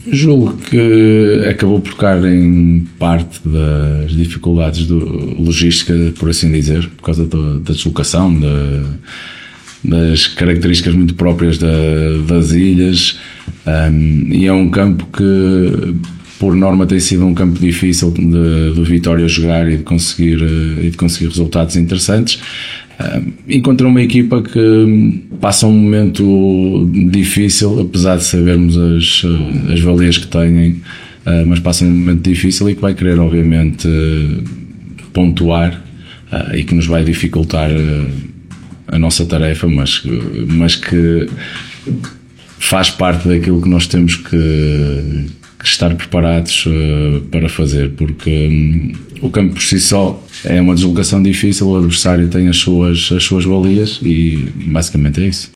Julgo que acabou por cair em parte das dificuldades logística, por assim dizer, por causa da deslocação, das características muito próprias das ilhas, e é um campo que, por norma, tem sido um campo difícil do Vitória jogar e de conseguir resultados interessantes. Encontrei uma equipa que passa um momento difícil, apesar de sabermos as valias que têm, mas passa um momento difícil e que vai querer, obviamente, pontuar, e que nos vai dificultar a nossa tarefa, mas que faz parte daquilo que nós temos que estar preparados para fazer, porque o campo por si só é uma deslocação difícil, o adversário tem as suas valias e basicamente é isso.